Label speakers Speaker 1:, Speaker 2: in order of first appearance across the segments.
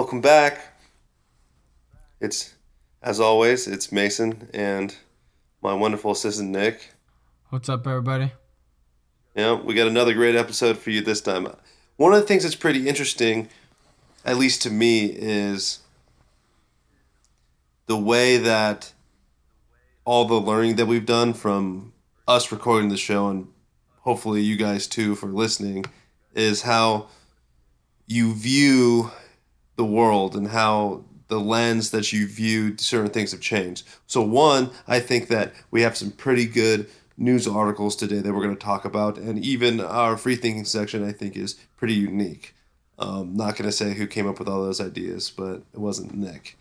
Speaker 1: welcome back. It's, as always, it's Mason and my wonderful assistant Nick.
Speaker 2: What's up, everybody?
Speaker 1: Yeah, we got another great episode for you this time. One of the things that's pretty interesting, at least to me, is the way that all the learning that we've done from us recording the show and hopefully you guys too for listening is how you view the world and how the lens that you viewed certain things have changed. So one, I think that we have some pretty good news articles today that we're going to talk about, and even our free thinking section I think is pretty unique. Not going to say who came up with all those ideas, but it wasn't Nick.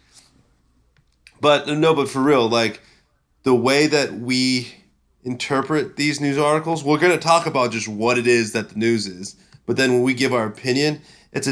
Speaker 1: But no, but for real, like the way that we interpret these news articles, we're going to talk about just what it is that the news is. But then when we give our opinion, it's a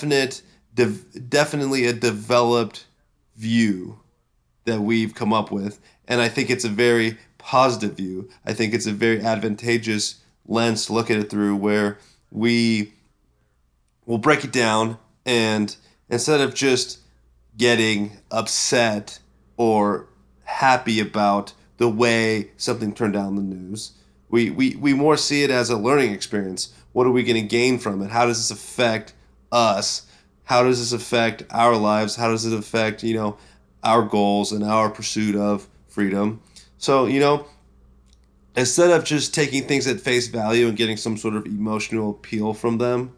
Speaker 1: definitely a developed view that we've come up with. And I think it's a very positive view. I think it's a very advantageous lens to look at it through where we will break it down and instead of just getting upset or happy about the way something turned out in the news. We more see it as a learning experience. What are we going to gain from it? How does this affect us? How does this affect our lives? How does it affect, our goals and our pursuit of freedom? So, instead of just taking things at face value and getting some sort of emotional appeal from them,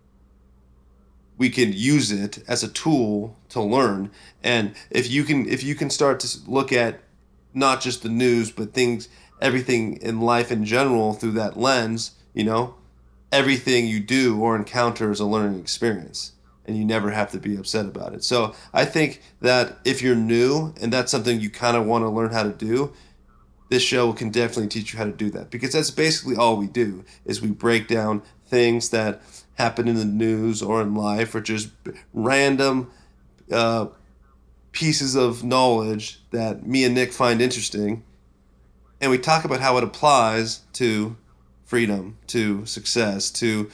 Speaker 1: we can use it as a tool to learn. And if you can start to look at not just the news but everything in life in general through that lens, everything you do or encounter is a learning experience and you never have to be upset about it. So I think that if you're new and that's something you kind of want to learn how to do, this show can definitely teach you how to do that, because that's basically all we do is we break down things that happen in the news or in life, or just random uh, pieces of knowledge that me and Nick find interesting, and we talk about how it applies to freedom, to success, to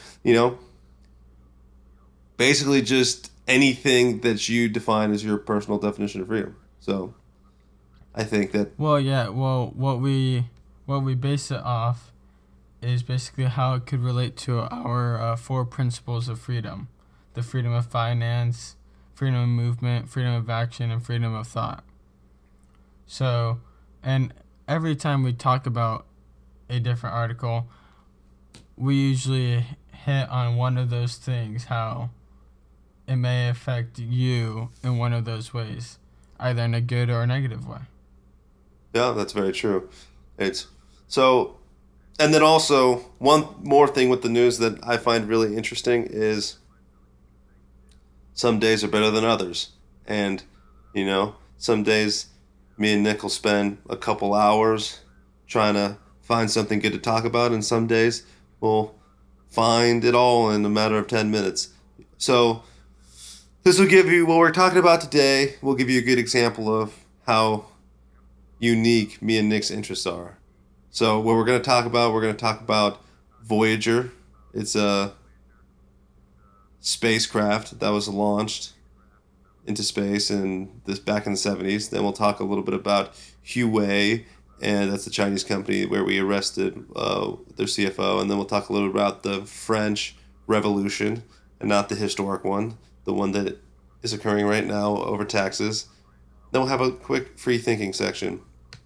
Speaker 1: basically just anything that you define as your personal definition of freedom. So I think that
Speaker 2: Well, yeah. Well, what we base it off is basically how it could relate to our four principles of freedom: the freedom of finance, freedom of movement, freedom of action, and freedom of thought. So, and every time we talk about a different article, we usually hit on one of those things, how it may affect you in one of those ways, either in a good or a negative way.
Speaker 1: yeah, that's very true. It's so, and then also one more thing with the news that I find really interesting is some days are better than others. And, some days me and Nick will spend a couple hours trying to find something good to talk about, and some days we'll find it all in a matter of 10 minutes. So, this will give you what we're talking about today, will give you a good example of how unique me and Nick's interests are. So, what we're going to talk about Voyager. It's a spacecraft that was launched into space in this back in the 70s. Then we'll talk a little bit about Huawei, and that's the Chinese company where we arrested their CFO. And then we'll talk a little about the French Revolution, and not the historic one, the one that is occurring right now over taxes. Then we'll have a quick free thinking section.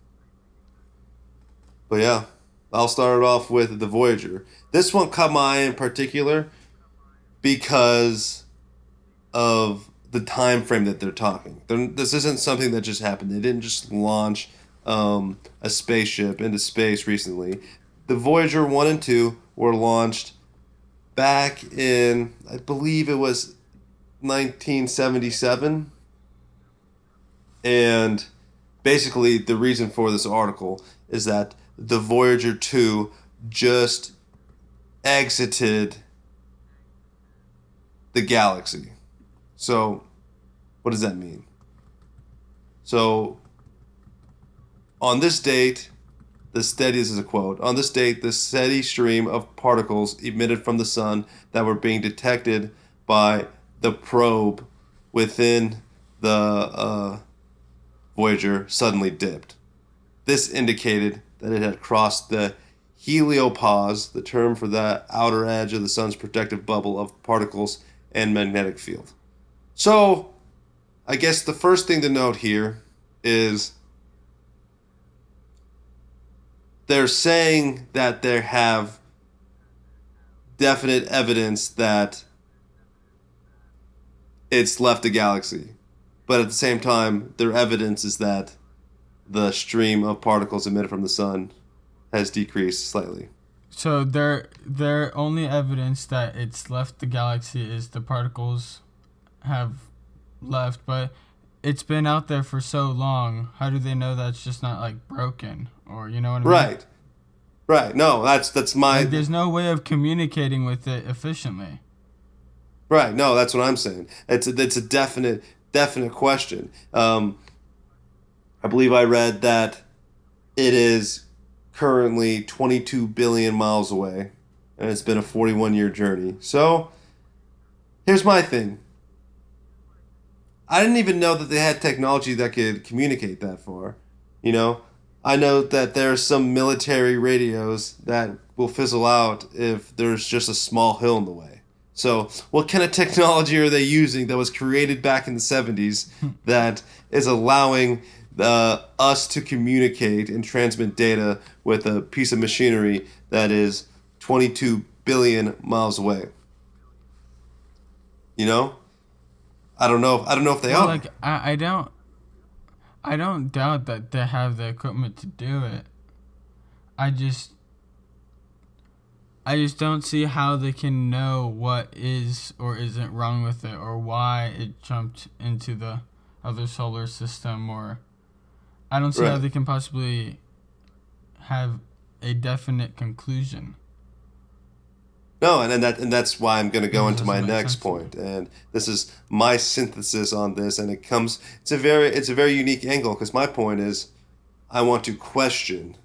Speaker 1: But yeah, I'll start it off with the Voyager. This one caught my eye in particular because of the time frame that they're talking. This isn't something that just happened. They didn't just launch a spaceship into space recently. The Voyager 1 and 2 were launched back in, I believe it was 1977. And basically, the reason for this article is that the Voyager 2 just exited the galaxy. So, what does that mean? So, on this date, this is a quote. On this date, the steady stream of particles emitted from the sun that were being detected by the probe within the Voyager suddenly dipped. This indicated that it had crossed the heliopause, the term for that outer edge of the sun's protective bubble of particles and magnetic field. So, I guess the first thing to note here is they're saying that they have definite evidence that it's left the galaxy. But at the same time, their evidence is that the stream of particles emitted from the sun has decreased slightly.
Speaker 2: So their only evidence that it's left the galaxy is the particles have left, but it's been out there for so long. How do they know that's just not like broken, or you know what I mean?
Speaker 1: Right. No, that's my.
Speaker 2: Like, there's no way of communicating with it efficiently.
Speaker 1: Right. No, that's what I'm saying. It's a definite question. I believe I read that it is currently 22 billion miles away, and it's been a 41-year journey. So, here's my thing. I didn't even know that they had technology that could communicate that far. You know, I know that there are some military radios that will fizzle out if there's just a small hill in the way. So, what kind of technology are they using that was created back in the 70s that is allowing us to communicate and transmit data with a piece of machinery that is 22 billion miles away? You know? I don't know if they are.
Speaker 2: Like I don't doubt that they have the equipment to do it. I just don't see how they can know what is or isn't wrong with it, or why it jumped into the other solar system, or I don't see how they can possibly have a definite conclusion.
Speaker 1: No, and that's why I'm going to go into my next point, and this is my synthesis on this, and it's a very unique angle, because my point is I want to question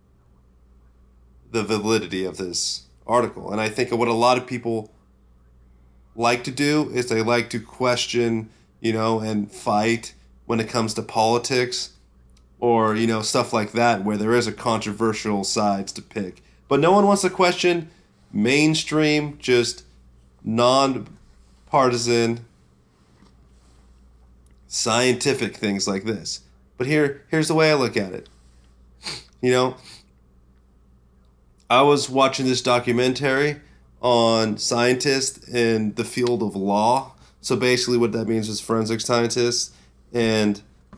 Speaker 1: the validity of this article, and I think what a lot of people like to do is they like to question, and fight when it comes to politics, or stuff like that, where there is a controversial sides to pick, but no one wants to question mainstream, just non-partisan scientific things like this. But here's the way I look at it. I was watching this documentary on scientists in the field of law. So basically what that means is forensic scientists, and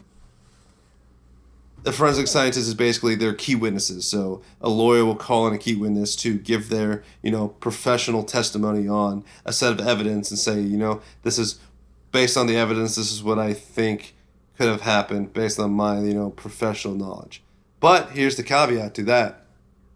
Speaker 1: the forensic scientist is basically their key witnesses. So a lawyer will call in a key witness to give their, professional testimony on a set of evidence and say, this is based on the evidence, this is what I think could have happened based on my, professional knowledge. But here's the caveat to that.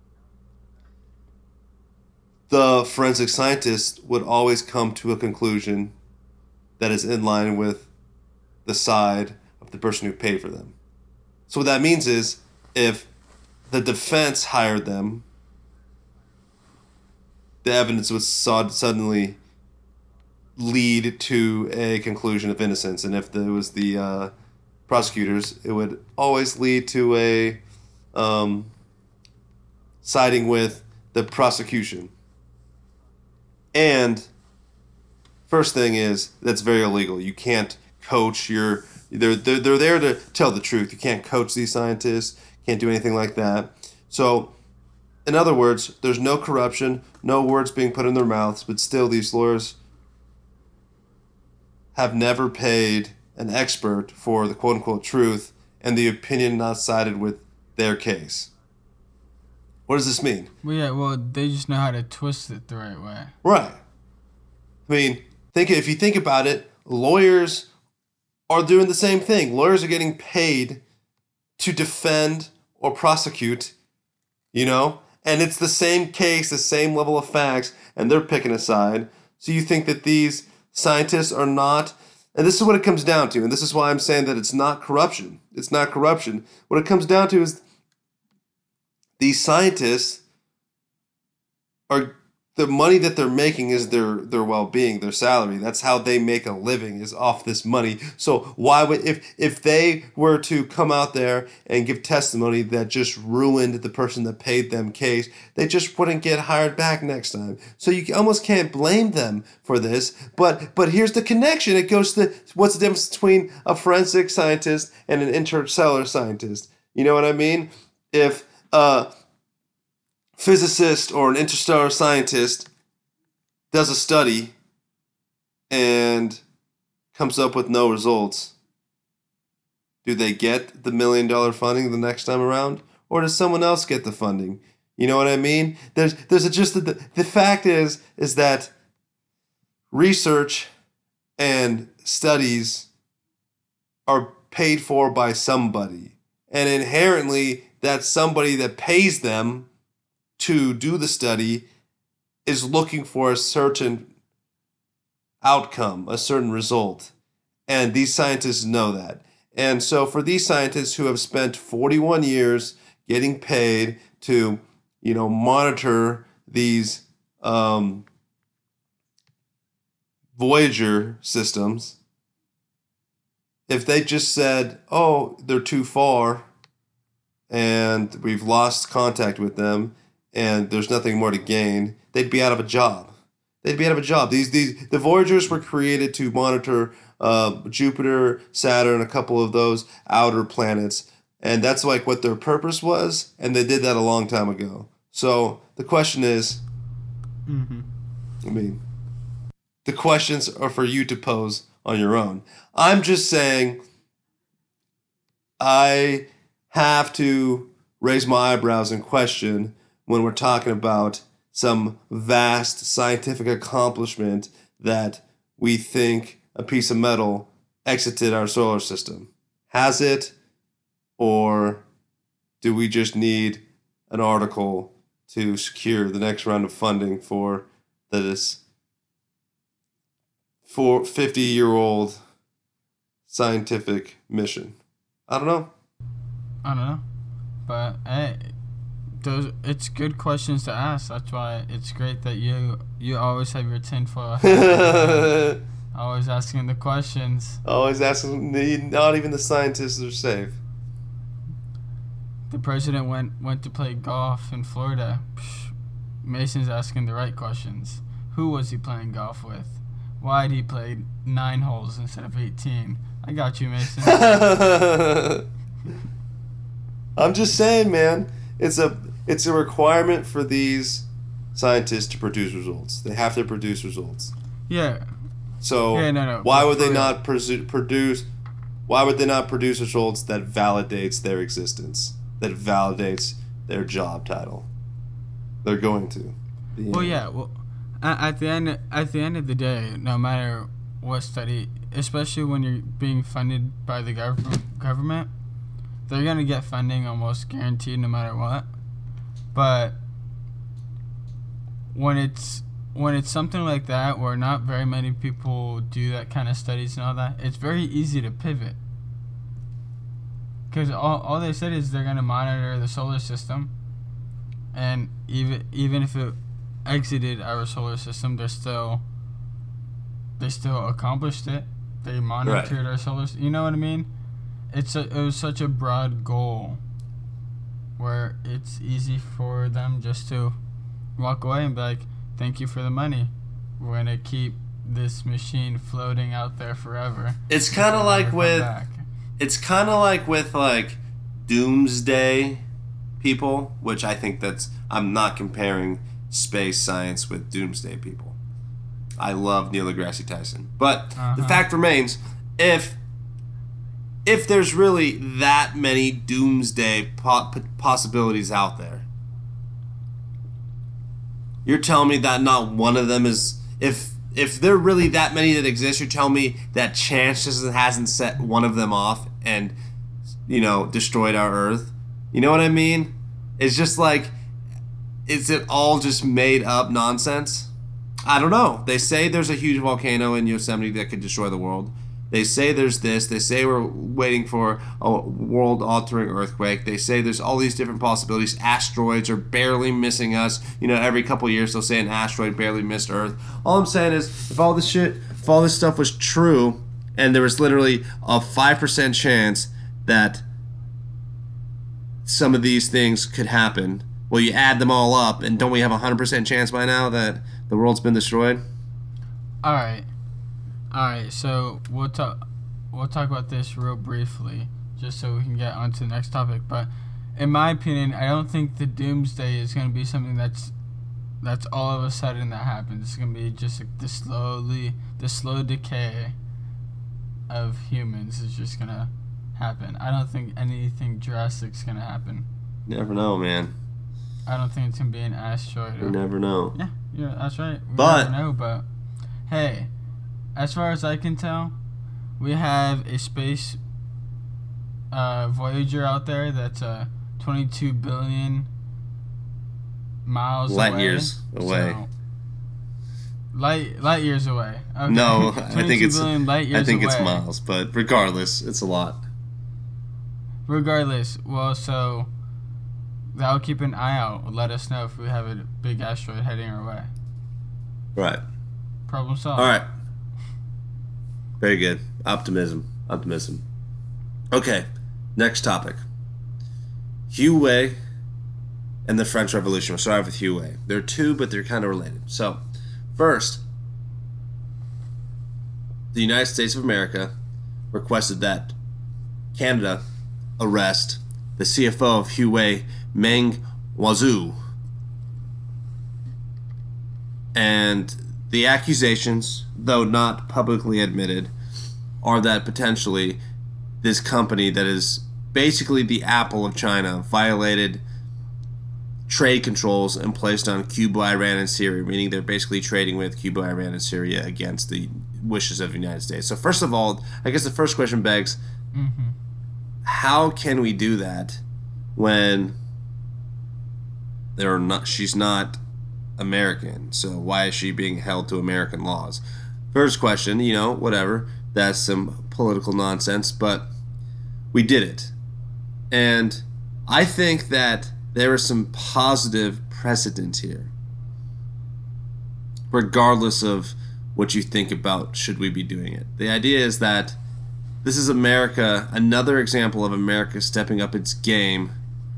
Speaker 1: The forensic scientist would always come to a conclusion that is in line with the side of the person who paid for them. So what that means is, if the defense hired them, the evidence would suddenly lead to a conclusion of innocence. And if it was the prosecutors, it would always lead to a siding with the prosecution. And first thing is, that's very illegal. You can't coach your... They're there to tell the truth. You can't coach these scientists. Can't do anything like that. So, in other words, there's no corruption, no words being put in their mouths, but still these lawyers have never paid an expert for the quote-unquote truth and the opinion not sided with their case. What does this mean?
Speaker 2: Well, they just know how to twist it the right way.
Speaker 1: Right. I mean, if you think about it, lawyers are doing the same thing. Lawyers are getting paid to defend or prosecute, and it's the same case, the same level of facts, and they're picking a side. So you think that these scientists are not, and this is what it comes down to, and this is why I'm saying that it's not corruption. It's not corruption. What it comes down to is these scientists are the money that they're making is their well-being, their salary. That's how they make a living, is off this money. So why would, if they were to come out there and give testimony that just ruined the person that paid them case, they just wouldn't get hired back next time. So you almost can't blame them for this. But here's the connection. It goes to what's the difference between a forensic scientist and an interstellar scientist. You know what I mean? If physicist or an interstellar scientist does a study and comes up with no results, do they get the $1 million funding the next time around, or does someone else get the funding? You know what I mean? There's just the fact is that research and studies are paid for by somebody, and inherently that somebody that pays them to do the study is looking for a certain outcome, a certain result. And these scientists know that. And so for these scientists who have spent 41 years getting paid to, monitor these Voyager systems, if they just said, oh, they're too far and we've lost contact with them, and there's nothing more to gain, they'd be out of a job. The Voyagers were created to monitor Jupiter, Saturn, a couple of those outer planets, and that's like what their purpose was, and they did that a long time ago. So the question is, the questions are for you to pose on your own. I'm just saying, I have to raise my eyebrows and question when we're talking about some vast scientific accomplishment that we think a piece of metal exited our solar system. Has it? Or do we just need an article to secure the next round of funding for this 50-year-old scientific mission? I don't know.
Speaker 2: But it's good questions to ask. That's why it's great that you always have your tinfoil hat. Always asking the questions.
Speaker 1: Always asking. Not even the scientists are safe.
Speaker 2: The president went to play golf in Florida. Mason's asking the right questions. Who was he playing golf with? Why did he play 9 holes instead of 18? I got you, Mason.
Speaker 1: I'm just saying, man. It's a requirement for these scientists to produce results. They have to produce results.
Speaker 2: Yeah.
Speaker 1: So why would they not produce? Why would they not produce results that validates their existence? That validates their job title? They're going to.
Speaker 2: Well, yeah. Well, at the end of the day, no matter what study, especially when you're being funded by the government, they're gonna get funding almost guaranteed no matter what. But when it's something like that where not very many people do that kind of studies and all that, it's very easy to pivot. Because all they said is they're gonna monitor the solar system, and even if it exited our solar system, they still accomplished it. They monitored our solar system. You know what I mean? It was such a broad goal where it's easy for them just to walk away and be like, thank you for the money. We're going to keep this machine floating out there forever.
Speaker 1: It's kind of like with like doomsday people, which I think I'm not comparing space science with doomsday people. I love Neil deGrasse Tyson. But the fact remains, if there's really that many doomsday possibilities out there, you're telling me that not one of them is... If there are really that many that exist, you're telling me that chance just hasn't set one of them off and, destroyed our Earth? You know what I mean? It's just like, is it all just made up nonsense? I don't know. They say there's a huge volcano in Yosemite that could destroy the world. They say there's this. They say we're waiting for a world-altering earthquake. They say there's all these different possibilities. Asteroids are barely missing us. Every couple of years they'll say an asteroid barely missed Earth. All I'm saying is, if all this stuff was true, and there was literally a 5% chance that some of these things could happen, well, you add them all up, and don't we have a 100% chance by now that the world's been destroyed?
Speaker 2: All right. So we'll talk about this real briefly, just so we can get on to the next topic. But in my opinion, I don't think the doomsday is going to be something that's all of a sudden that happens. It's going to be just like the slow decay of humans is just going to happen. I don't think anything drastic is going to happen.
Speaker 1: Never know, man.
Speaker 2: I don't think it's going to be an asteroid.
Speaker 1: You never know.
Speaker 2: Yeah, that's right. We
Speaker 1: But
Speaker 2: never know, but hey, as far as I can tell, we have a space Voyager out there that's 22 billion miles
Speaker 1: light years away.
Speaker 2: So, light years away. Okay.
Speaker 1: No, I think it's
Speaker 2: away.
Speaker 1: miles, but regardless, it's a lot.
Speaker 2: Regardless, well, so that'll keep an eye out. Let us know if we have a big asteroid heading our way.
Speaker 1: Right.
Speaker 2: Problem solved.
Speaker 1: All right. Very good. Optimism. Okay, next topic. Hue and the French Revolution. We'll start with Hue. They're two, but they're kind of related. So, first, the United States of America requested that Canada arrest the CFO of Hue, Meng Wanzhou. And the accusations, though not publicly admitted, are that potentially this company that is basically the Apple of China violated trade controls and placed on Cuba, Iran, and Syria, meaning they're basically trading with Cuba, Iran, and Syria against the wishes of the United States. So first of all, I guess the first question begs, how can we do that when she's not American? So why is she being held to American laws? First question, whatever. That's some political nonsense, but we did it. And I think that there is some positive precedent here, regardless of what you think about should we be doing it. The idea is that this is America, another example of America stepping up its game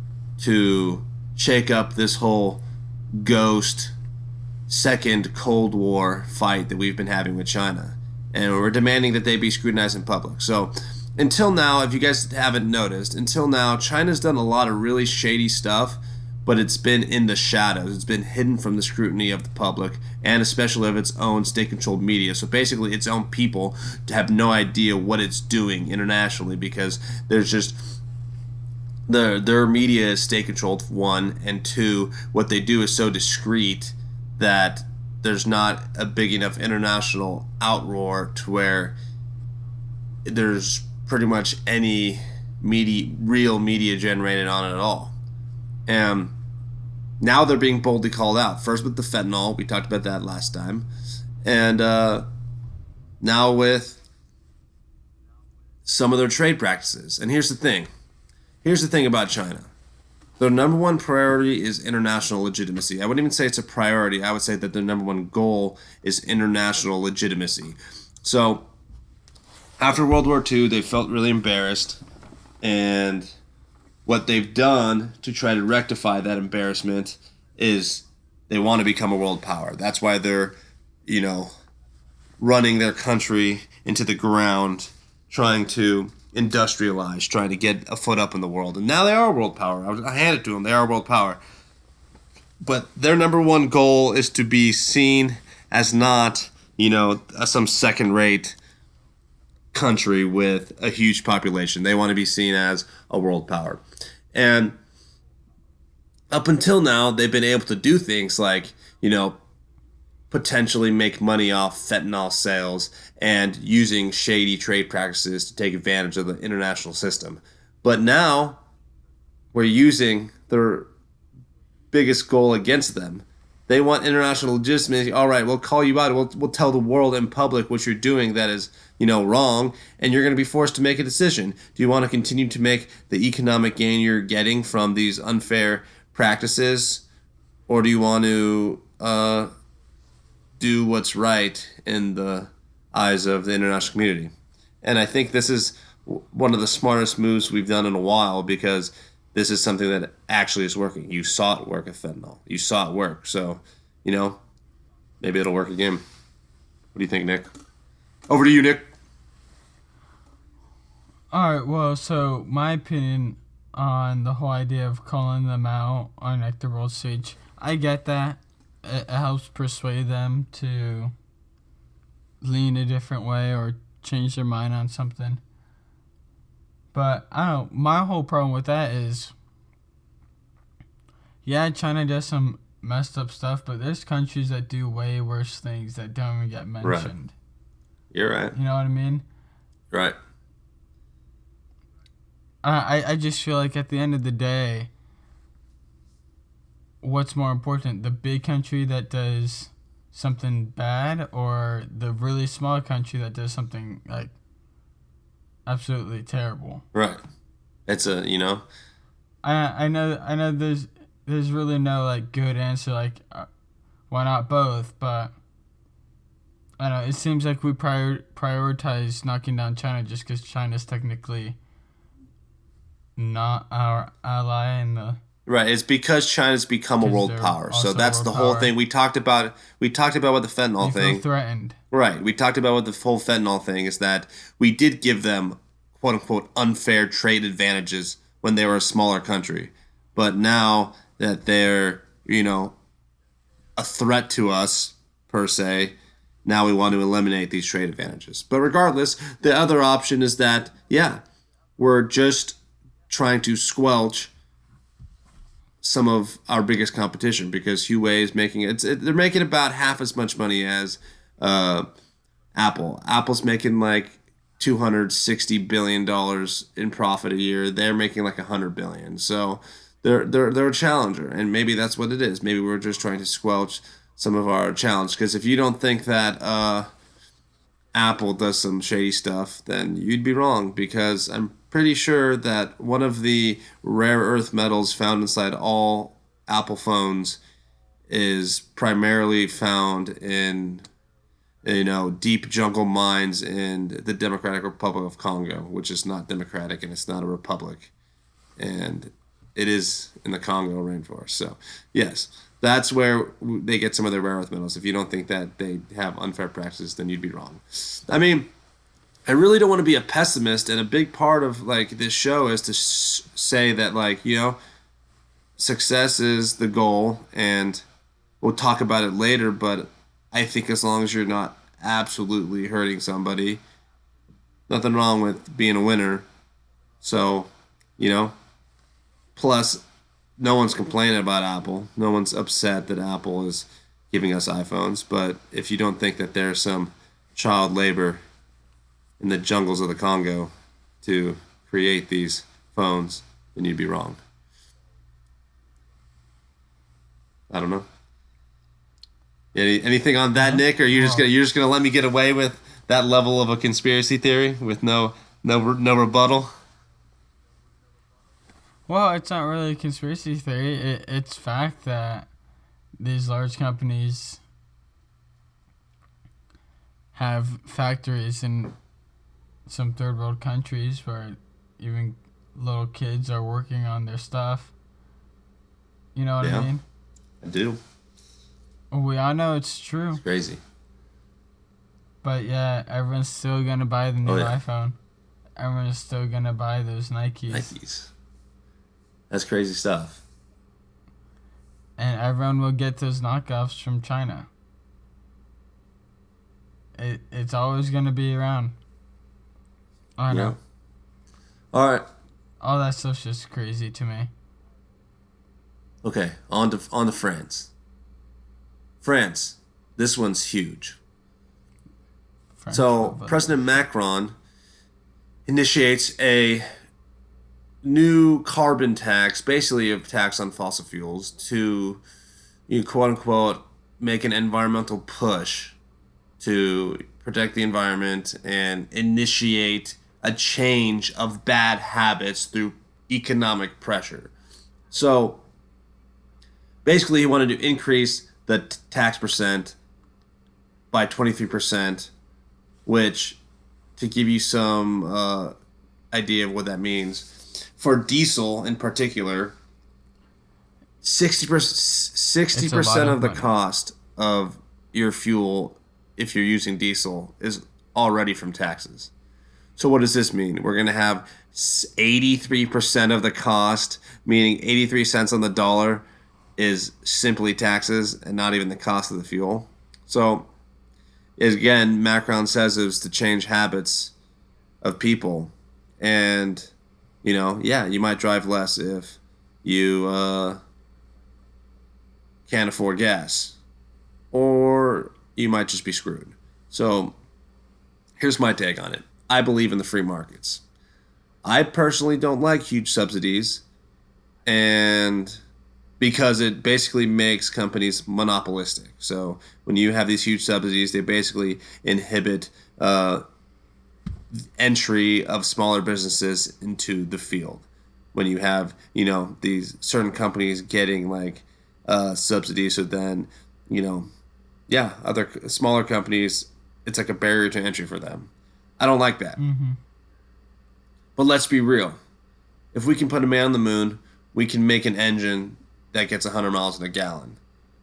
Speaker 1: to shake up this whole ghost second Cold War fight that we've been having with China. And we're demanding that they be scrutinized in public. So until now, if you guys haven't noticed, China's done a lot of really shady stuff, but it's been in the shadows. It's been hidden from the scrutiny of the public, and especially of its own state-controlled media. So basically, its own people have no idea what it's doing internationally, because there's just their media is state-controlled, one, and two, what they do is so discreet that there's not a big enough international outroar to where there's pretty much any real media generated on it at all. And now they're being boldly called out. First with the fentanyl, we talked about that last time, and now with some of their trade practices. And here's the thing about China. Their number one priority is international legitimacy. I wouldn't even say it's a priority. I would say that their number one goal is international legitimacy. So after World War II, they felt really embarrassed. And what they've done to try to rectify that embarrassment is they want to become a world power. That's why they're, running their country into the ground, trying to industrialize, trying to get a foot up in the world. And now they are a world power. I hand it to them. They are a world power. But their number one goal is to be seen as not, some second-rate country with a huge population. They want to be seen as a world power. And up until now, they've been able to do things like, potentially make money off fentanyl sales and using shady trade practices to take advantage of the international system. But now we're using their biggest goal against them, They want international legitimacy. All right, we'll call you out. We'll tell the world in public what you're doing that is, wrong, and you're going to be forced to make a decision. Do you want to continue to make the economic gain you're getting from these unfair practices, or do you want to do what's right in the eyes of the international community? And I think this is one of the smartest moves we've done in a while, because this is something that actually is working. You saw it work with fentanyl. You saw it work. So, maybe it'll work again. What do you think, Nick? Over to you, Nick.
Speaker 2: All right. Well, so my opinion on the whole idea of calling them out on like the world stage, I get that. It helps persuade them to lean a different way or change their mind on something. But I don't know. My whole problem with that is, yeah, China does some messed up stuff, but there's countries that do way worse things that don't even get mentioned.
Speaker 1: Right. You're right.
Speaker 2: You know what I mean?
Speaker 1: Right.
Speaker 2: I just feel like at the end of the day, what's more important, the big country that does something bad or the really small country that does something like absolutely terrible?
Speaker 1: Right. It's
Speaker 2: I know there's really no like good answer, like why not both, but I don't know, it seems like we prioritize knocking down China just because China's technically not our ally in the...
Speaker 1: Right, it's because China's become a world power. So that's the whole thing. We talked about with the fentanyl thing.
Speaker 2: Feel threatened.
Speaker 1: Right, we talked about with the whole fentanyl thing is that we did give them quote unquote unfair trade advantages when they were a smaller country. But now that they're, a threat to us per se, now we want to eliminate these trade advantages. But regardless, the other option is that, we're just trying to squelch some of our biggest competition, because Huawei is making they're making about half as much money as Apple. Apple's making like $260 billion in profit a year. They're making like $100 billion. So they're a challenger, and maybe that's what it is. Maybe we're just trying to squelch some of our challenge, because if you don't think that Apple does some shady stuff, then you'd be wrong, because I'm pretty sure that one of the rare earth metals found inside all Apple phones is primarily found in, deep jungle mines in the Democratic Republic of Congo, which is not democratic and it's not a republic. And it is in the Congo rainforest. So, yes, that's where they get some of their rare earth metals. If you don't think that they have unfair practices, then you'd be wrong. I mean, I really don't want to be a pessimist, and a big part of like this show is to say that success is the goal, and we'll talk about it later. But I think as long as you're not absolutely hurting somebody, nothing wrong with being a winner. So, plus no one's complaining about Apple. No one's upset that Apple is giving us iPhones. But if you don't think that there's some child labor in the jungles of the Congo to create these phones, then you'd be wrong. I don't know. Anything on that, Nick? Or you're just gonna let me get away with that level of a conspiracy theory with no rebuttal?
Speaker 2: Well, it's not really a conspiracy theory. It's fact that these large companies have factories in some third world countries where even little kids are working on their stuff. You know what I mean?
Speaker 1: I do.
Speaker 2: We all know it's true.
Speaker 1: It's crazy.
Speaker 2: But yeah, everyone's still gonna buy the new iPhone. Everyone's still gonna buy those Nikes.
Speaker 1: That's crazy stuff.
Speaker 2: And everyone will get those knockoffs from China. It's always gonna be around. I know.
Speaker 1: All right.
Speaker 2: All that stuff's just crazy to me.
Speaker 1: Okay, on to France. France, this one's huge. President Macron initiates a new carbon tax, basically a tax on fossil fuels, to, you quote unquote make an environmental push to protect the environment and initiate a change of bad habits through economic pressure. So basically, he wanted to increase the tax percent by 23%, which, to give you some idea of what that means, for diesel in particular, 60% of the cost of your fuel, if you're using diesel, is already from taxes. So what does this mean? We're going to have 83% of the cost, meaning 83 cents on the dollar, is simply taxes and not even the cost of the fuel. So, again, Macron says it was to change habits of people. And, you might drive less if you can't afford gas. Or you might just be screwed. So, here's my take on it. I believe in the free markets. I personally don't like huge subsidies, and because it basically makes companies monopolistic. So when you have these huge subsidies, they basically inhibit entry of smaller businesses into the field. When you have, these certain companies getting subsidies, so then, other smaller companies, it's like a barrier to entry for them. I don't like that.
Speaker 2: Mm-hmm.
Speaker 1: But let's be real. If we can put a man on the moon, we can make an engine that gets 100 miles in a gallon.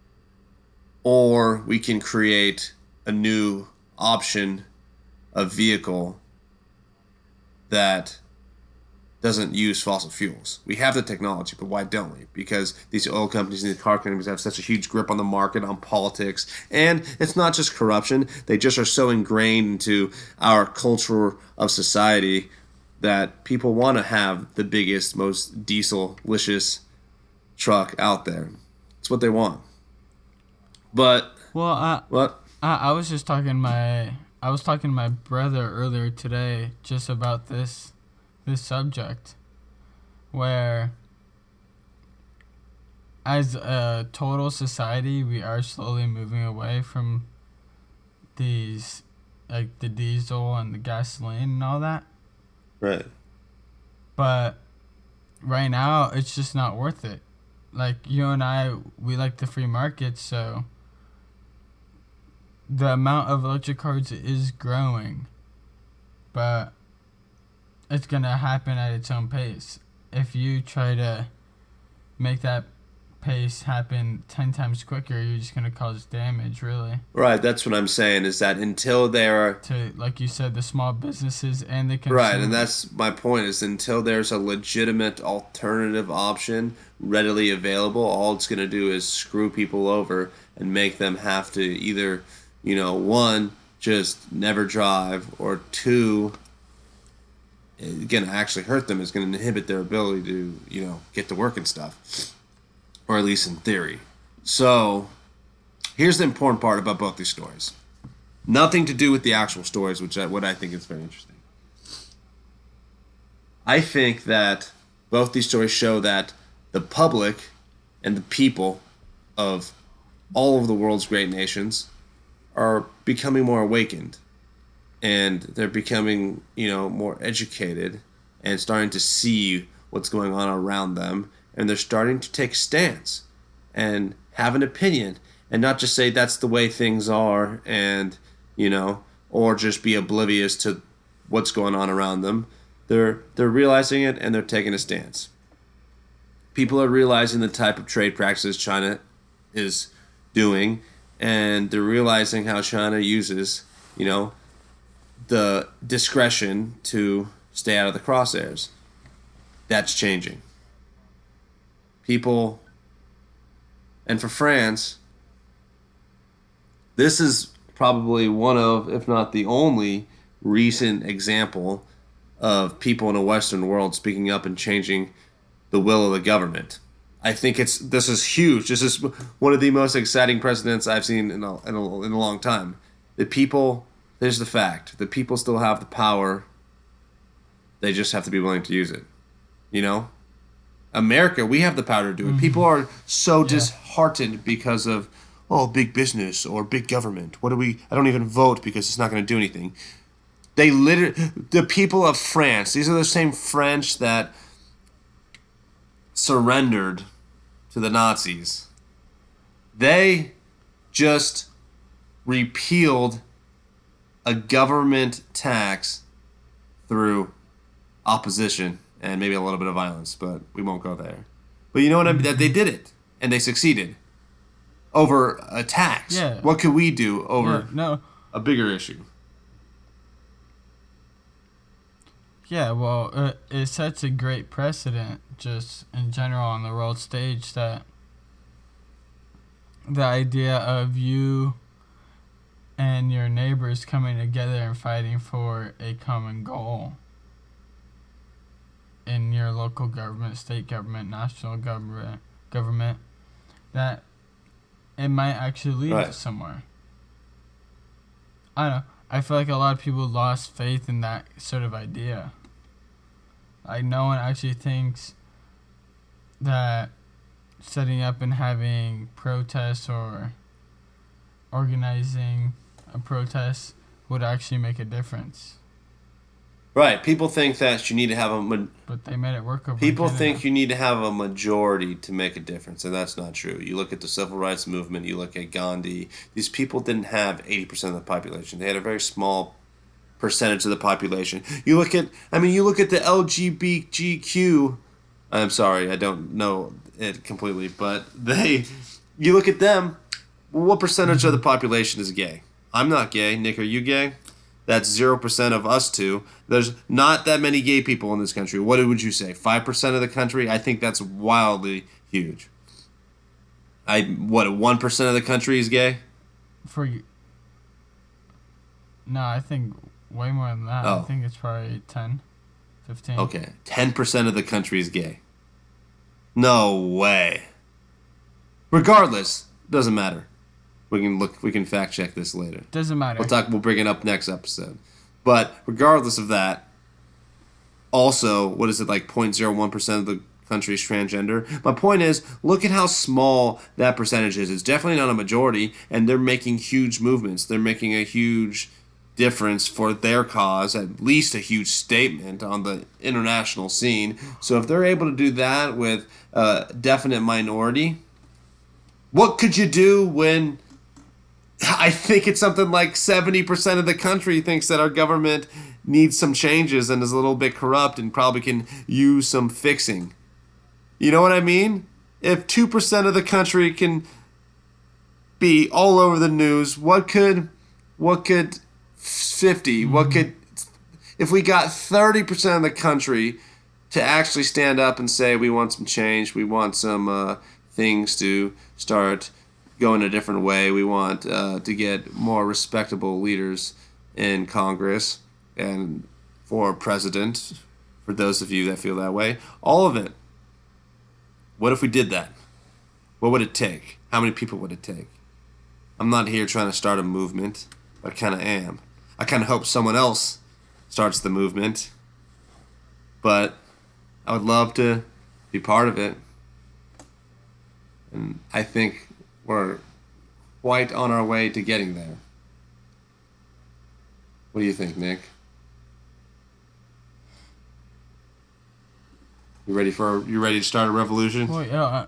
Speaker 1: Or we can create a new option of vehicle that doesn't use fossil fuels. We have the technology, but why don't we? Because these oil companies and these car companies have such a huge grip on the market, on politics, and it's not just corruption. They just are so ingrained into our culture of society that people want to have the biggest, most diesel-licious truck out there. It's what they want. But what?
Speaker 2: I was just talking to my brother earlier today just about this subject, where as a total society we are slowly moving away from these, like the diesel and the gasoline and all that.
Speaker 1: Right.
Speaker 2: But right now it's just not worth it. Like, you and I, we like the free market, so the amount of electric cars is growing, but it's going to happen at its own pace. If you try to make that pace happen 10 times quicker, you're just going to cause damage, really.
Speaker 1: Right, that's what I'm saying, is that until there are...
Speaker 2: To, like you said, the small businesses and the consumers.
Speaker 1: Right, and that's my point, is until there's a legitimate alternative option readily available, all it's going to do is screw people over and make them have to either, one, just never drive, or two, it's going to actually hurt them. It's going to inhibit their ability to, get to work and stuff. Or at least in theory. So, here's the important part about both these stories. Nothing to do with the actual stories, what I think is very interesting. I think that both these stories show that the public and the people of all of the world's great nations are becoming more awakened. And they're becoming, more educated and starting to see what's going on around them. And they're starting to take a stance and have an opinion and not just say that's the way things are and, or just be oblivious to what's going on around them. They're realizing it and they're taking a stance. People are realizing the type of trade practices China is doing, and they're realizing how China uses, the discretion to stay out of the crosshairs. That's changing. People, and for France, this is probably one of, if not the only, recent example of people in the Western world speaking up and changing the will of the government. I think this is huge. This is one of the most exciting precedents I've seen in a long time. The people, there's the fact, the people still have the power. They just have to be willing to use it. America, we have the power to do it. People are so disheartened disheartened because of, big business or big government. I don't even vote because it's not going to do anything. The people of France, these are the same French that surrendered to the Nazis. They just repealed a government tax through opposition and maybe a little bit of violence, but we won't go there. But you know what I mean? That they did it, and they succeeded over a tax.
Speaker 2: Yeah.
Speaker 1: What could we do over
Speaker 2: no.
Speaker 1: a bigger issue?
Speaker 2: Yeah, well, it sets a great precedent just in general on the world stage that the idea of you and your neighbors coming together and fighting for a common goal in your local government, state government, national government, that it might actually lead to somewhere. I don't know. I feel like a lot of people lost faith in that sort of idea. Like, no one actually thinks that setting up and having protests or organizing a protest would actually make a difference.
Speaker 1: Right. People think that you need to have
Speaker 2: but they made it work over
Speaker 1: People think you need to have a majority to make a difference, and that's not true. You look at the civil rights movement, you look at Gandhi. These people didn't have 80% of the population. They had a very small percentage of the population. You look at the LGBTQ. I'm sorry, I don't know it completely, but you look at them. What percentage of the population is gay? I'm not gay. Nick, are you gay? That's 0% of us two. There's not that many gay people in this country. What would you say? 5% of the country? I think that's wildly huge. 1% of the country is gay?
Speaker 2: No, I think way more than that. I think it's probably 10, 15.
Speaker 1: Okay, 10% of the country is gay. No way. Regardless, doesn't matter. We can fact check this later.
Speaker 2: Doesn't matter.
Speaker 1: We'll bring it up next episode. But regardless of that, also, what is it, like 0.01% of the country is transgender? My point is, look at how small that percentage is. It's definitely not a majority, and they're making huge movements. They're making a huge difference for their cause, at least a huge statement on the international scene. So if they're able to do that with a definite minority, what could you do when I think it's something like 70% of the country thinks that our government needs some changes and is a little bit corrupt and probably can use some fixing? You know what I mean? If 2% of the country can be all over the news, what could 50? What could, if we got 30% of the country to actually stand up and say we want some change, we want some things to start going a different way, we want to get more respectable leaders in Congress and for president, for those of you that feel that way, all of it. What if we did that? What would it take? How many people would it take? I'm not here trying to start a movement, but I kind of am. I kind of hope someone else starts the movement, but I would love to be part of it. And I think we're quite on our way to getting there. What do you think, Nick? You ready to start a revolution?
Speaker 2: Well, yeah,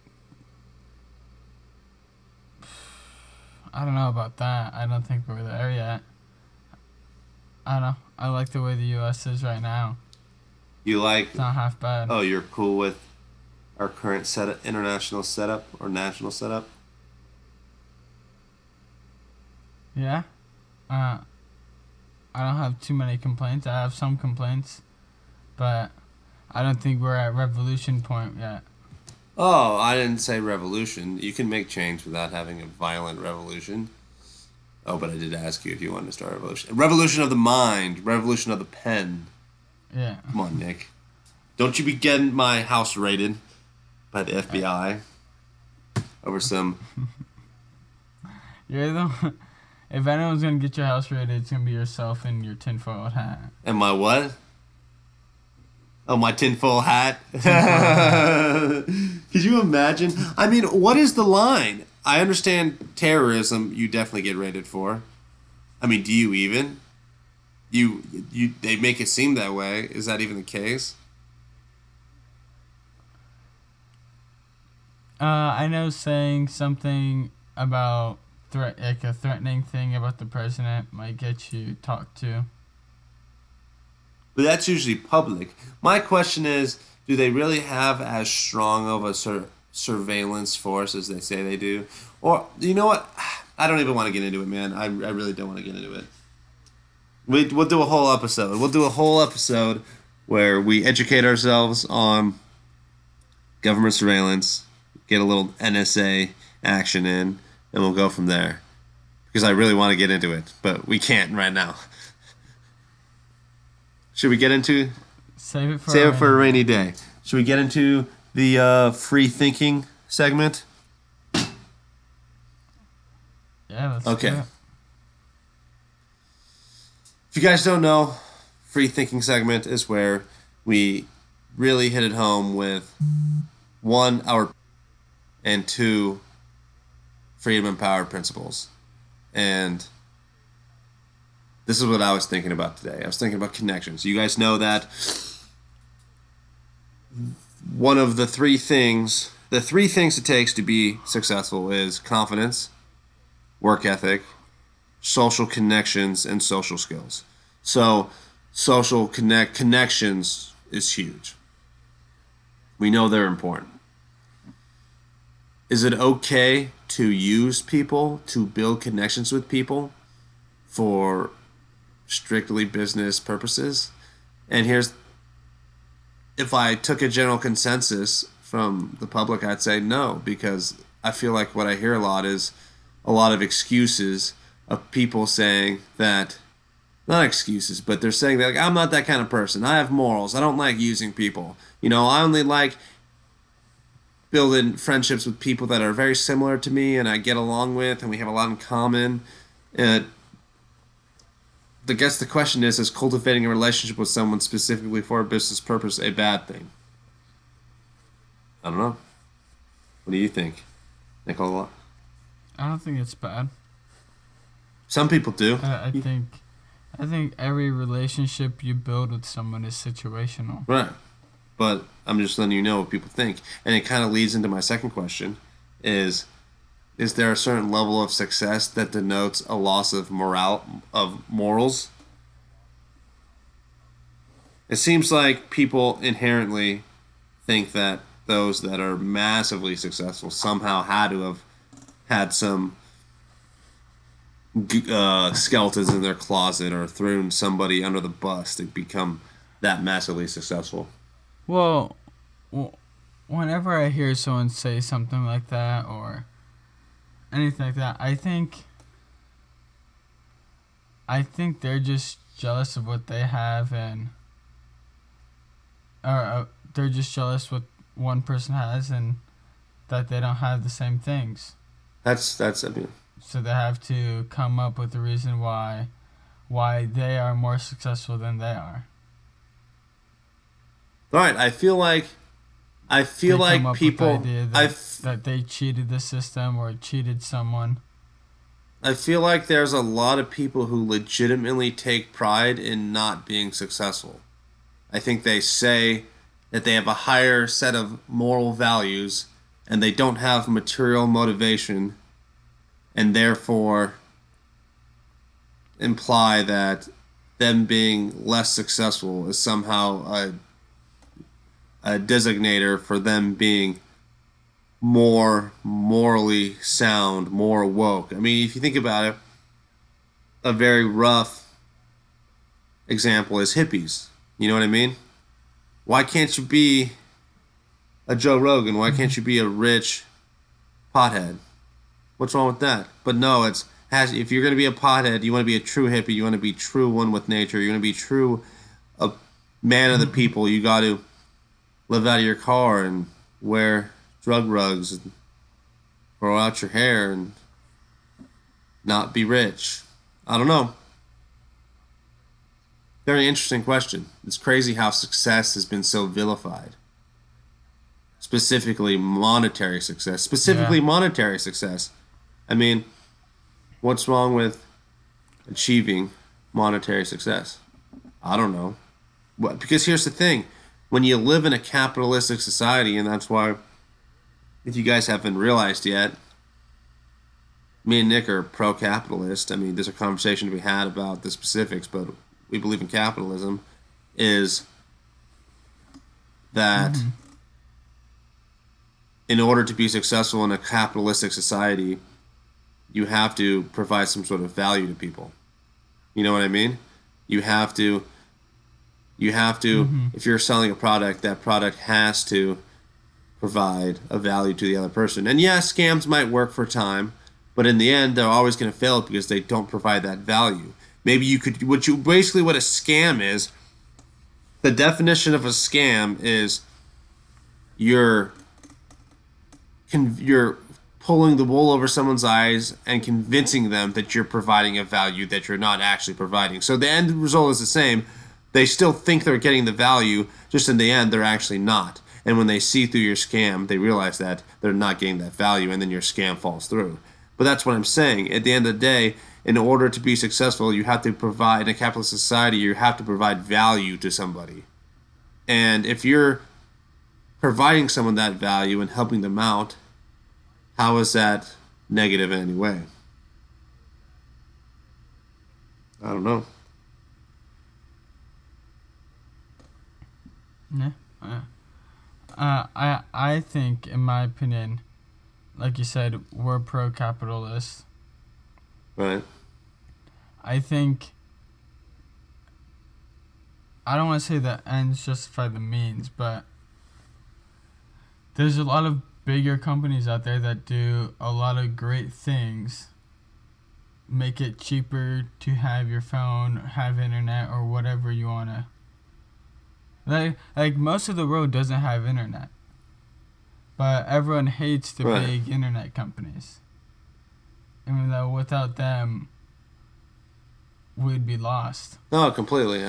Speaker 2: I don't know about that. I don't think we're there yet. I don't know. I like the way the U.S. is right now.
Speaker 1: You like?
Speaker 2: It's not half bad.
Speaker 1: Oh, you're cool with our current international setup or national setup?
Speaker 2: Yeah. I don't have too many complaints. I have some complaints, but I don't think we're at revolution point yet.
Speaker 1: Oh, I didn't say revolution. You can make change without having a violent revolution. Oh, but I did ask you if you wanted to start a revolution. Revolution of the mind. Revolution of the pen.
Speaker 2: Yeah.
Speaker 1: Come on, Nick. Don't you be getting my house raided by the FBI over some...
Speaker 2: You're the... If anyone's going to get your house raided, it's going to be yourself and your tinfoil hat.
Speaker 1: And my what? Oh, my tinfoil hat? Could you imagine? I mean, what is the line? I understand terrorism. You definitely get rated for. I mean, do you even? You they make it seem that way. Is that even the case?
Speaker 2: I know saying something about like a threatening thing about the president might get you talked to.
Speaker 1: But that's usually public. My question is, do they really have as strong of a surveillance force as they say they do? Or, you know what? I don't even want to get into it, man. I really don't want to get into it. We'll do a whole episode. We'll do a whole episode where we educate ourselves on government surveillance, get a little NSA action in, and we'll go from there. Because I really want to get into it, but we can't right now. Should we get into...
Speaker 2: Save it
Speaker 1: for a rainy day. Should we get into the free thinking segment?
Speaker 2: Yeah, let's
Speaker 1: okay.
Speaker 2: do it.
Speaker 1: If you guys don't know, free thinking segment is where we really hit it home with one, our and two, freedom empowered principles. And this is what I was thinking about today. I was thinking about connections. You guys know that one of the three things it takes to be successful is confidence, work ethic, social connections, and social skills. So social connections is huge. We know they're important. Is it okay to use people, to build connections with people for strictly business purposes? And if I took a general consensus from the public, I'd say no, because I feel like what I hear a lot is a lot of excuses of people saying that, not excuses, but they're saying that, like, I'm not that kind of person. I have morals. I don't like using people. I only like building friendships with people that are very similar to me and I get along with, and we have a lot in common. And I guess the question is cultivating a relationship with someone specifically for a business purpose a bad thing? I don't know. What do you think, Nicola?
Speaker 2: I don't think it's bad.
Speaker 1: Some people do.
Speaker 2: I think every relationship you build with someone is situational.
Speaker 1: Right. But I'm just letting you know what people think. And it kind of leads into my second question is there a certain level of success that denotes a loss of morals? It seems like people inherently think that those that are massively successful somehow had to have had some skeletons in their closet or thrown somebody under the bus to become that massively successful.
Speaker 2: Well, whenever I hear someone say something like that or anything like that, I think they're just jealous of what they have, and or they're just jealous what one person has and that they don't have the same things.
Speaker 1: That's I mean.
Speaker 2: So they have to come up with a reason why they are more successful than they are.
Speaker 1: All right, I feel like people
Speaker 2: that they cheated the system or cheated someone.
Speaker 1: I feel like there's a lot of people who legitimately take pride in not being successful. I think they say that they have a higher set of moral values and they don't have material motivation, and therefore imply that them being less successful is somehow a designator for them being more morally sound, more woke. I mean, if you think about it, a very rough example is hippies. You know what I mean? Why can't you be a Joe Rogan? Why can't you be a rich pothead? What's wrong with that? But no, if you're going to be a pothead, you want to be a true hippie, you want to be true one with nature, you want to be true a man of the people, you got to live out of your car and wear drug rugs and grow out your hair and not be rich. I don't know. Very interesting question. It's crazy how success has been so vilified. specifically monetary success. Specifically monetary success. I mean, what's wrong with achieving monetary success? I don't know. Because here's the thing. When you live in a capitalistic society, and that's why, if you guys haven't realized yet, me and Nick are pro-capitalist. I mean, there's a conversation to be had about the specifics, but we believe in capitalism, is that in order to be successful in a capitalistic society, you have to provide some sort of value to people. You know what I mean? You have to, if you're selling a product, that product has to provide a value to the other person. And yeah, scams might work for a time, but in the end, they're always going to fail because they don't provide that value. Maybe you could, what a scam is, the definition of a scam is you're pulling the wool over someone's eyes and convincing them that you're providing a value that you're not actually providing. So the end result is the same. They still think they're getting the value, just in the end, they're actually not. And when they see through your scam, they realize that they're not getting that value, and then your scam falls through. But that's what I'm saying. At the end of the day, in order to be successful, you have to provide, in a capitalist society, you have to provide value to somebody. And if you're providing someone that value and helping them out, how is that negative in any way? I don't know.
Speaker 2: Yeah. I think, in my opinion, like you said, we're pro-capitalist.
Speaker 1: Right.
Speaker 2: I think, I don't want to say that ends justify the means, but there's a lot of bigger companies out there that do a lot of great things. Make it cheaper to have your phone, have internet, or whatever you want to. Like most of the world doesn't have internet. But everyone hates the big internet companies. Even though without them, we'd be lost.
Speaker 1: No, completely.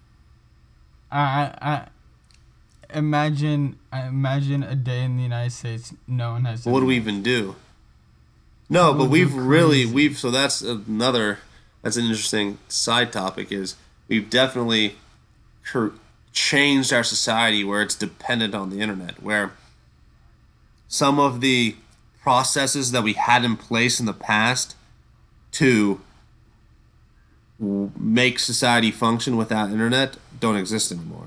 Speaker 2: I imagine a day in the United States no one has.
Speaker 1: What do we even do? No, but so that's an interesting side topic, is we've definitely changed our society where it's dependent on the internet, where some of the processes that we had in place in the past to make society function without internet don't exist anymore.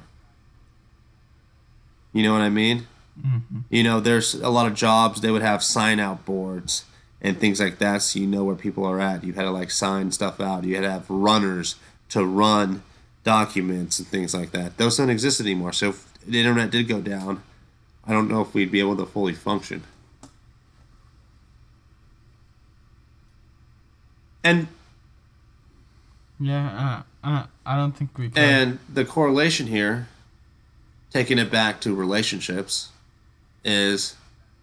Speaker 1: You know what I mean?
Speaker 2: Mm-hmm.
Speaker 1: You know, there's a lot of jobs, they would have sign-out boards and things like that, so you know where people are at. You had to, sign stuff out. You had to have runners to run documents and things like that. Those don't exist anymore. So if the internet did go down, I don't know if we'd be able to fully function. And
Speaker 2: yeah, I don't think we could.
Speaker 1: And the correlation here, taking it back to relationships, is,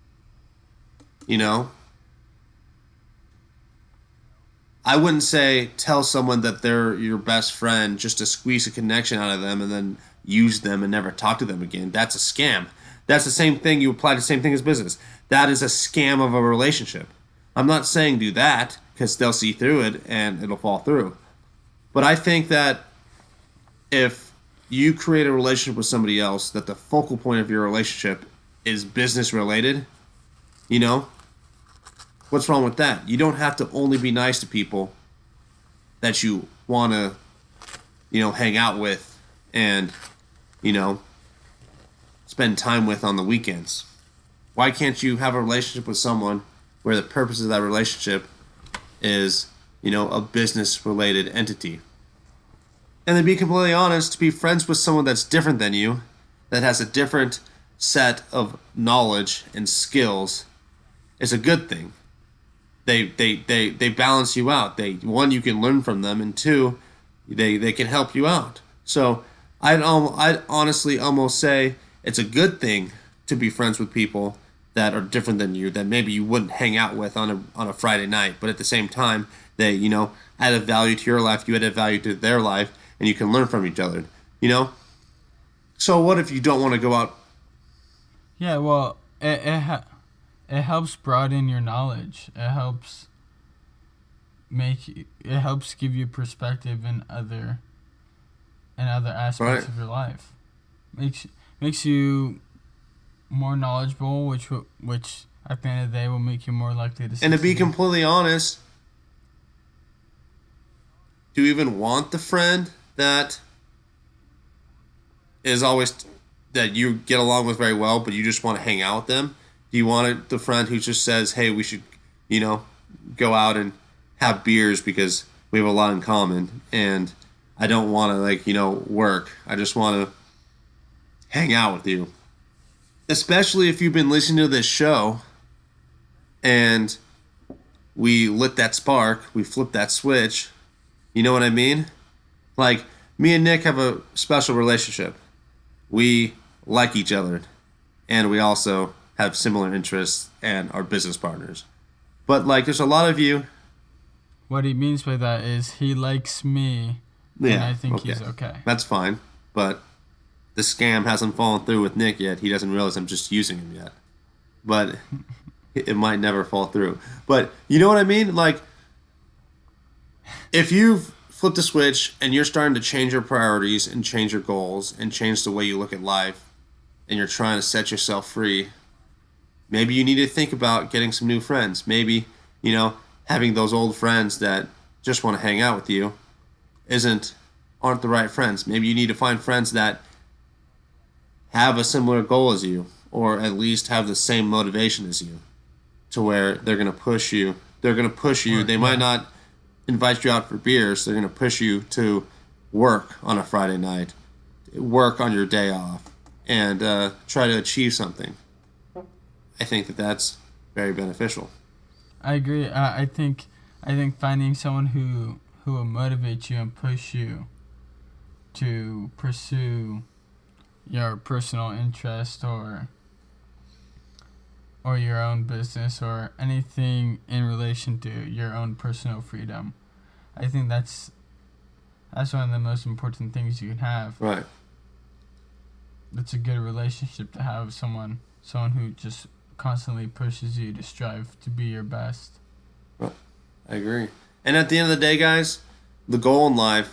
Speaker 1: I wouldn't say tell someone that they're your best friend just to squeeze a connection out of them and then use them and never talk to them again. That's a scam. That's the same thing. You apply the same thing as business. That is a scam of a relationship. I'm not saying do that, because they'll see through it and it'll fall through. But I think that if you create a relationship with somebody else, that the focal point of your relationship is business related, what's wrong with that? You don't have to only be nice to people that you want to, hang out with and, spend time with on the weekends. Why can't you have a relationship with someone where the purpose of that relationship is, a business-related entity? And to be completely honest, to be friends with someone that's different than you, that has a different set of knowledge and skills, is a good thing. They balance you out. One, you can learn from them, and two, they can help you out. So I'd honestly almost say it's a good thing to be friends with people that are different than you, that maybe you wouldn't hang out with on a Friday night, but at the same time, they add a value to your life, you add a value to their life, and you can learn from each other. So what if you don't want to go out?
Speaker 2: Yeah, well, it helps broaden your knowledge. It helps give you perspective in other
Speaker 1: Right.
Speaker 2: aspects of your life. Makes you more knowledgeable, which at the end of the day will make you more likely to succeed.
Speaker 1: And to be completely honest, do you even want the friend that is always that you get along with very well, but you just want to hang out with them? Do you want the friend who just says, "Hey, we should, go out and have beers because we have a lot in common, and I don't want to work. I just want to hang out with you." Especially if you've been listening to this show, and we lit that spark, we flipped that switch. You know what I mean? Like, me and Nick have a special relationship. We like each other, and we also have similar interests and are business partners. But, there's a lot of you.
Speaker 2: What he means by that is he likes me, and I think he's okay.
Speaker 1: That's fine. But the scam hasn't fallen through with Nick yet. He doesn't realize I'm just using him yet. But it might never fall through. But you know what I mean? If you've flipped a switch and you're starting to change your priorities and change your goals and change the way you look at life, and you're trying to set yourself free, maybe you need to think about getting some new friends. Maybe, having those old friends that just want to hang out with you aren't the right friends. Maybe you need to find friends that have a similar goal as you, or at least have the same motivation as you, to where they're going to push you. They're going to push you. They might not invite you out for beers. They're going to push you to work on a Friday night, work on your day off, and try to achieve something. I think that's very beneficial.
Speaker 2: I agree. I think finding someone who will motivate you and push you to pursue your personal interest or your own business or anything in relation to your own personal freedom. I think that's one of the most important things you can have.
Speaker 1: Right.
Speaker 2: It's a good relationship to have someone who just constantly pushes you to strive to be your best.
Speaker 1: Right. I agree. And at the end of the day, guys, the goal in life,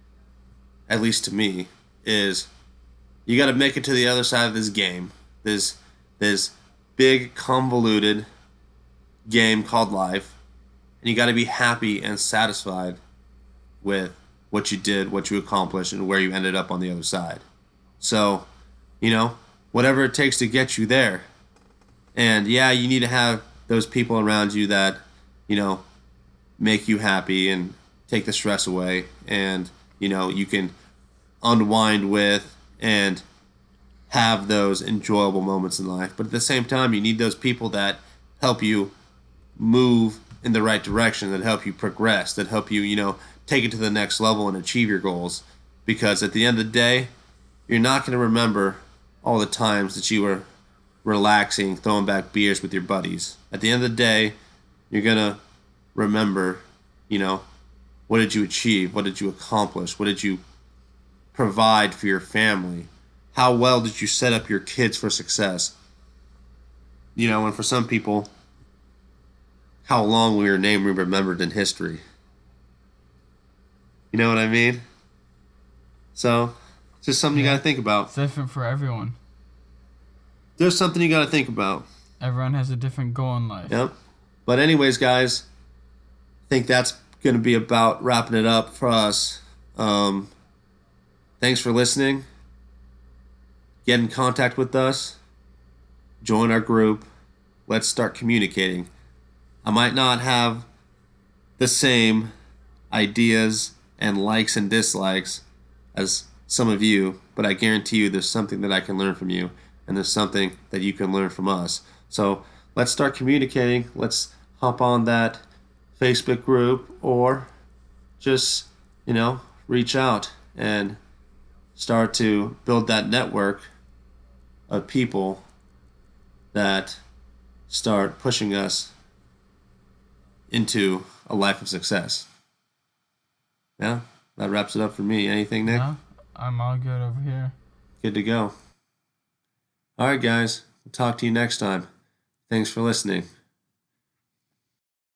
Speaker 1: at least to me, is you got to make it to the other side of this game. This big, convoluted game called life. And you got to be happy and satisfied with what you did, what you accomplished, and where you ended up on the other side. So, whatever it takes to get you there. And yeah, you need to have those people around you that, make you happy and take the stress away, and, you can unwind with and have those enjoyable moments in life. But at the same time, you need those people that help you move in the right direction, that help you progress, that help you, take it to the next level and achieve your goals. Because at the end of the day, you're not going to remember all the times that you were relaxing, throwing back beers with your buddies. At the end of the day, you're going to remember, what did you achieve? What did you accomplish? What did you provide for your family? How well did you set up your kids for success? And for some people, how long will your name be remembered in history? You know what I mean? So, it's just something you got to think about.
Speaker 2: It's different for everyone.
Speaker 1: There's something you got to think about.
Speaker 2: Everyone has a different goal in life.
Speaker 1: Yep. But anyways, guys, I think that's going to be about wrapping it up for us. Thanks for listening. Get in contact with us. Join our group. Let's start communicating. I might not have the same ideas and likes and dislikes as some of you, but I guarantee you there's something that I can learn from you, and there's something that you can learn from us. So let's start communicating. Let's hop on that Facebook group, or just, reach out and start to build that network of people that start pushing us into a life of success. Yeah, that wraps it up for me. Anything, Nick?
Speaker 2: No, I'm all good over here.
Speaker 1: Good to go. All right, guys. Talk to you next time. Thanks for listening.